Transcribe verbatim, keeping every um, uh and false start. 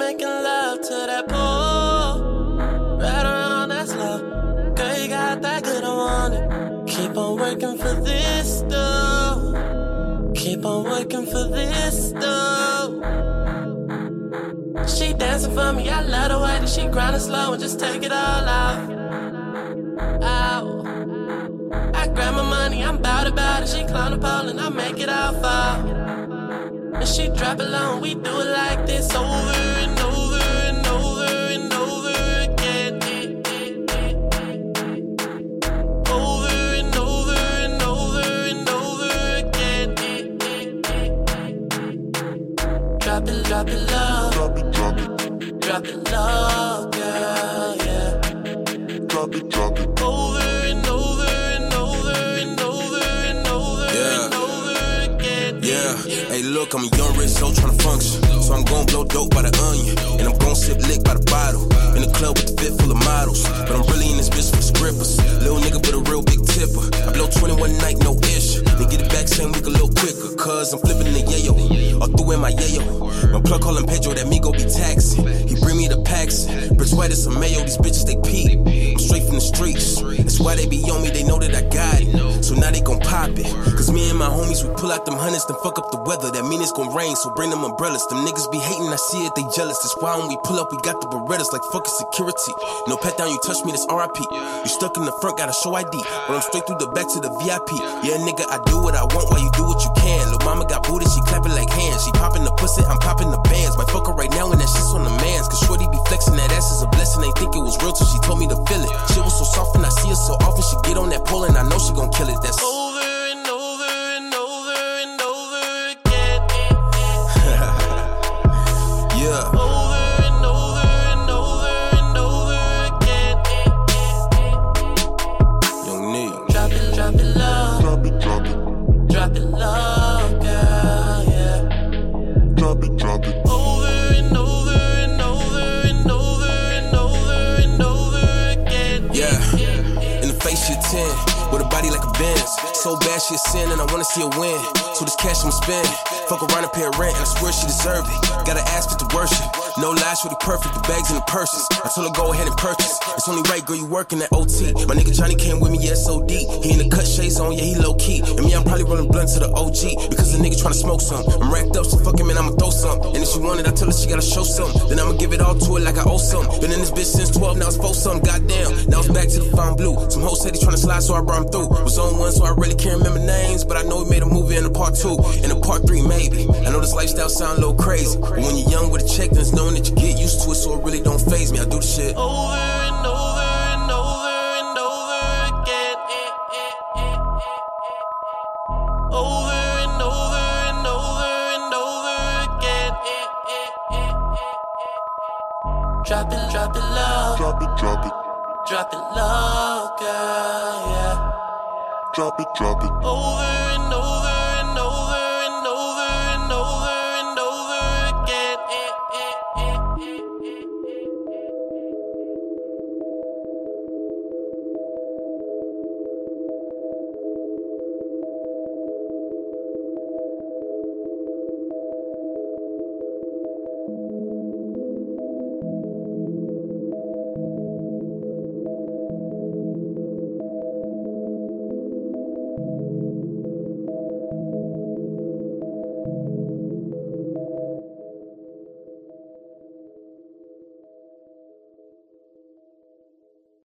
making love to that pool. Right around that slow. Girl, you got that good, I want it. Keep on working for this, though. Keep on working for this, though. She dancing for me, I love the way that she grinding slow and just take it all out. Ow. I grab my money, I'm bout about it. She climb the pole and I make it all fall. And she drop it low and we do it like this over and over and over and over again. Over and over and over and over again. Drop it, drop it low. Drop it, drop it. Drop it low, girl, yeah. Drop it, drop it. Over and over and over and over and over yeah. and over again. Yeah, hey look, I'm a young rich so tryna function. So I'm gon' blow dope by the onion. And I'm gon' sip lick by the bottle. In the club with the fit full of models. But I'm really in this bitch for scrippers. Little nigga with a real big tipper. I blow twenty-one night, no issue. Then get it back same week a little quicker. Cause I'm flipping the yayo. All through in my yayo. My plug call him Pedro, that me go be taxing. He bring me the packs. Bricks white as some mayo, these bitches they pee. I'm straight from the streets. That's why they be on me, they know that I got it. So now they gon' pop it. Cause me and my homies, we pull out them hundreds, then fuck up the weather. That mean it's gon' rain, so bring them umbrellas. Them niggas be hating, I see it, they jealous. That's why when we pull up, we got the Berettas like fucking security. No pat down, you touch me, that's R I P. You stuck in the front, gotta show I D. But I'm straight through the back to the V I P. Yeah, nigga, I do what I want while you do what you can. Lil' mama got booty, she clapping like hands. She popping the pussy, I'm popping the bands. Might fuck her right now when that shit's on the mans. Cause shorty be flexing, that ass is a blessing. Ain't think it was real till she told me to feel it. Shit was so soft and I see her so often. She get on that pole and I know she gon' kill it. That's over and over and over and over again. Yeah. Over and over and over and over again. Young Nigga. Drop it, drop it low. Drop it, drop it. Drop it low, girl, yeah. Drop it, drop it. Over and over and over and over and over and over again. Yeah. In the face, she a ten. With a body like a Benz. So bad she a sin and I wanna see her win. So this cash I'ma spend. Fuck around and pay her rent and I swear she deserved it. Gotta ask for the worship. No lies, really perfect, the bags and the purses. I told her go ahead and purchase. It's only right, girl, you working at O T. My nigga Johnny came with me, yeah, S O D. He in the cut shades on, yeah, he low key. And me, I'm probably rolling blunt to the O G. Because the nigga tryna smoke some. I'm racked up, so fuck him and I'ma throw some. And if she want it, I tell her she gotta show some. Then I'ma give it all to her like I owe some. Been in this bitch since twelve, now it's four some. Goddamn, now it's back to the fine blue. Some hoes said he tryna slide, so I brought him through. Was on one, so I really can't remember names. But I know we made a movie in a part two. In a part three, maybe. I know this lifestyle sound a little crazy. But when you're young with a check, then it's knowing that you get used to it, so it really don't faze me. I do the shit over and over and over and over again. Over and over and over and over again. Drop it, drop it low. Drop it, drop it. Drop it low, girl, yeah. Drop it, drop it. Over and over